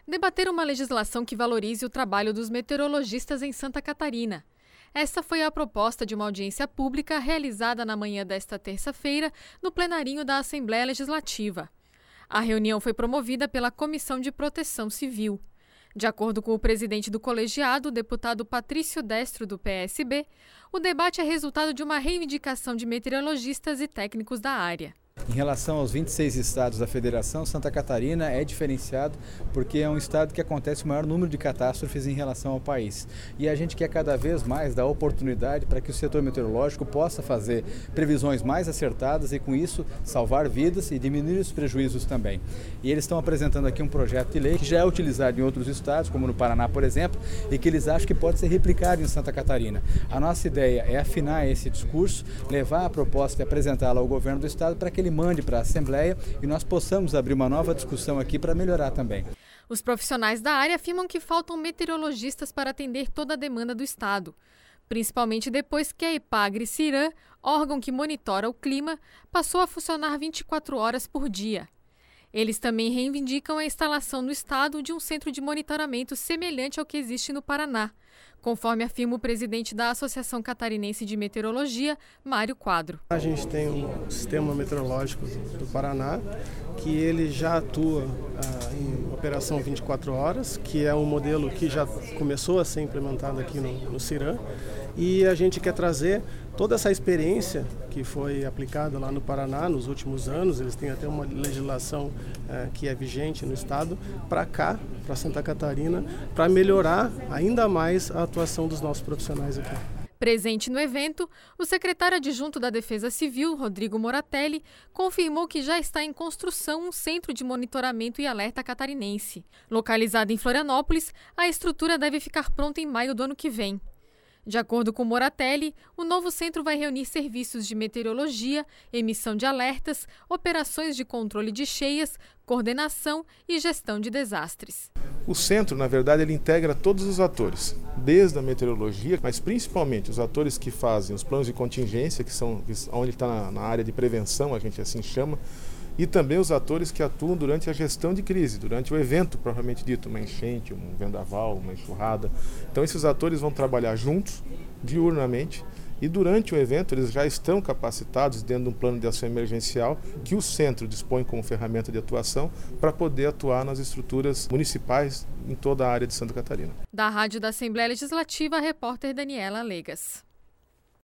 debater uma legislação que valorize o trabalho dos meteorologistas em Santa Catarina. Essa foi a proposta de uma audiência pública realizada na manhã desta terça-feira no plenarinho da Assembleia Legislativa. A reunião foi promovida pela Comissão de Proteção Civil. De acordo com o presidente do colegiado, o deputado Patrício Destro, do PSB, o debate é resultado de uma reivindicação de meteorologistas e técnicos da área. Em relação aos 26 estados da federação, Santa Catarina é diferenciado porque é um estado que acontece o maior número de catástrofes em relação ao país. E a gente quer cada vez mais dar oportunidade para que o setor meteorológico possa fazer previsões mais acertadas e com isso salvar vidas e diminuir os prejuízos também. E eles estão apresentando aqui um projeto de lei que já é utilizado em outros estados, como no Paraná, por exemplo, e que eles acham que pode ser replicado em Santa Catarina. A nossa ideia é afinar esse discurso, levar a proposta e apresentá-la ao governo do estado para que ele mande para a Assembleia e nós possamos abrir uma nova discussão aqui para melhorar também. Os profissionais da área afirmam que faltam meteorologistas para atender toda a demanda do estado, principalmente depois que a Epagre-Ciran, órgão que monitora o clima, passou a funcionar 24 horas por dia. Eles também reivindicam a instalação no estado de um centro de monitoramento semelhante ao que existe no Paraná, conforme afirma o presidente da Associação Catarinense de Meteorologia, Mário Quadro. A gente tem um sistema meteorológico do Paraná, que ele já atua em operação 24 horas, que é um modelo que já começou a ser implementado aqui no Ciran, e a gente quer trazer toda essa experiência que foi aplicada lá no Paraná nos últimos anos. Eles têm até uma legislação que é vigente no estado, para cá, para Santa Catarina, para melhorar ainda mais a atuação dos nossos profissionais aqui. Presente no evento, o secretário adjunto da Defesa Civil, Rodrigo Moratelli, confirmou que já está em construção um centro de monitoramento e alerta catarinense. Localizado em Florianópolis, a estrutura deve ficar pronta em maio do ano que vem. De acordo com Moratelli, o novo centro vai reunir serviços de meteorologia, emissão de alertas, operações de controle de cheias, coordenação e gestão de desastres. O centro, na verdade, ele integra todos os atores, desde a meteorologia, mas principalmente os atores que fazem os planos de contingência, que são onde está na área de prevenção, a gente assim chama, e também os atores que atuam durante a gestão de crise, durante o evento propriamente dito, uma enchente, um vendaval, uma enxurrada. Então esses atores vão trabalhar juntos, diurnamente, e durante o evento eles já estão capacitados dentro de um plano de ação emergencial que o centro dispõe como ferramenta de atuação para poder atuar nas estruturas municipais em toda a área de Santa Catarina. Da Rádio da Assembleia Legislativa, a repórter Daniela Legas.